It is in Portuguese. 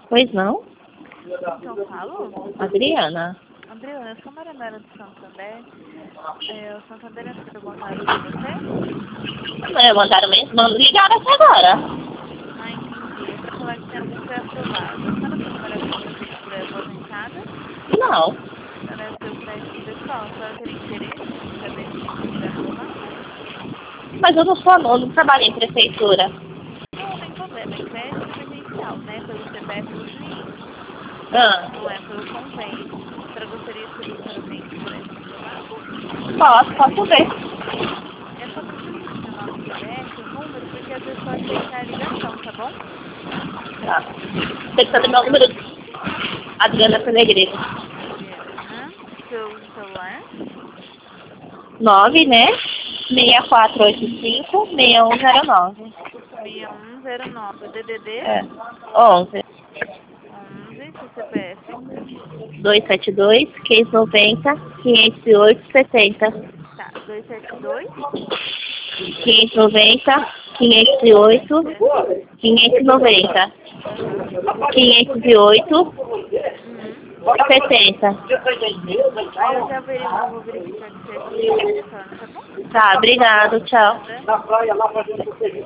Pois não? Então, falou? Adriana. Adriana, eu sou Maranera do Santander. O Santander entrou em contato com você? Mandaram mesmo? Ligaram até agora. Ah, entendi. É pra falar que tem algum pré-aprovado. A senhora tem numeração da assinatura aposentada? Não. Para seu crédito pessoal, a senhora teria interesse em saber se tem como pré-aprovar? Mas eu não sou aluno, não trabalho em prefeitura. Não tem problema. É crédito emergencial, né? Pelo CPF do cliente. Ah, Não é pelo convênio. A senhora gostaria de saber se a senhora tem esse crédito aprovado? posso ver. É só preciso do nosso CPF, o número, porque às vezes pode deixar a ligação, tá bom? Tá. Tem que saber meu Nove número. Adriana Pellegrino. Adriana, seu celular, 9, né? 6485-6109. 6109, DDD É. 11. 11, seu CPF. 272-590-508-70. Tá, 272, 590-508-590. aham, 508-70. Aí eu já vou verificar que certinho e já retorno, tá bom? Tá, obrigado, tchau. Nada.